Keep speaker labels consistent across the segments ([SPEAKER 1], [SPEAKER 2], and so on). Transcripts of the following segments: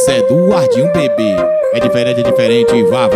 [SPEAKER 1] Isso é do Ardinho, bebê. É diferente, vá.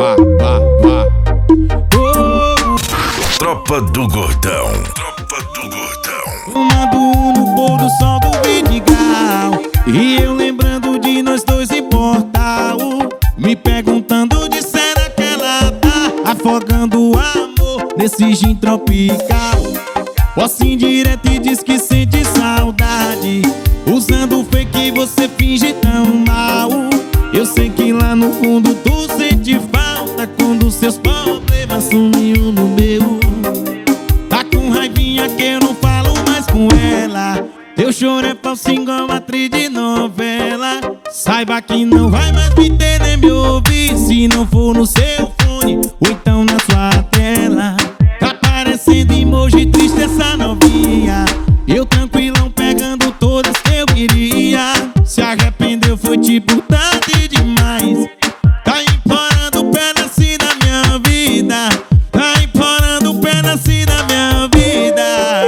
[SPEAKER 2] Tropa do Gordão.
[SPEAKER 1] Fumando no pôr do sol do Vidigal, e eu lembrando de nós dois em Portal, me perguntando de será que ela tá afogando o amor nesse gin tropical. Posso ir direto e diz que sente saudade, usando o fake você finge tão mal. Eu sei que lá no fundo tu sente falta quando seus problemas sumiu no meu. Tá com raivinha que eu não falo mais com ela. Teu choro é falso igual atriz de novela. Saiba que não vai mais me ter nem me ouvir se não for no seu fone ou então na sua tela. Tá parecendo emoji triste essa novinha. Eu tranquilão pegando todas que eu queria. Se arrependeu foi tipo tarde demais. Tá implorando um pedacinho da minha vida. Tá implorando um pedacinho da minha vida.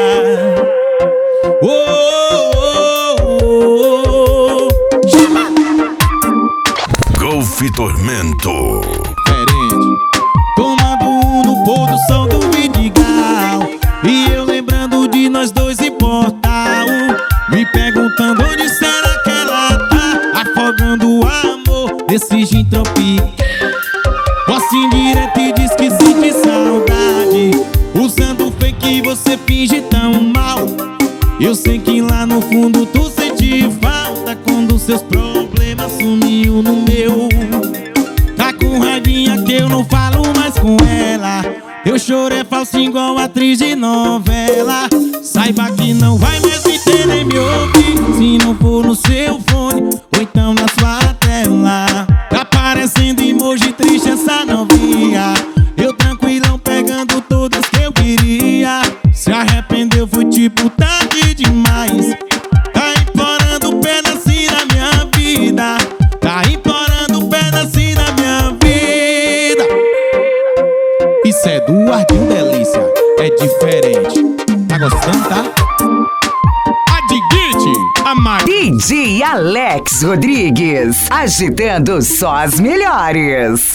[SPEAKER 1] Chama!
[SPEAKER 2] Golf Tormento.
[SPEAKER 1] Diferente. Tomando no pôr do sol do Vidigal, e eu lembrando de nós dois em Portal, me perguntando onde será que ela tá afogando o amor desse gin tropical. Posso ir direto e diz que sente saudade, usando o fake você finge tão mal. Eu sei que lá no fundo tu sente falta quando seus problemas sumiu no meu. Tá com raivinha que eu não falo mais com ela. Teu choro é falso igual atriz de novela. Saiba que não vai mais me ter nem me ouvir se não for no seu fone ou então na sua tela. Tá parecendo emoji triste essa novinha. Eu tranquilão pegando todas que eu queria. Se arrependeu foi tipo tarde demais. Tá implorando um pedacinho da minha vida. Tá implorando um pedacinho da minha vida. Isso é do Ardinho Delícia, é diferente. Tá gostando, tá? Adiguite, a mais.
[SPEAKER 3] DJ Alex Rodrigues, agitando só as melhores.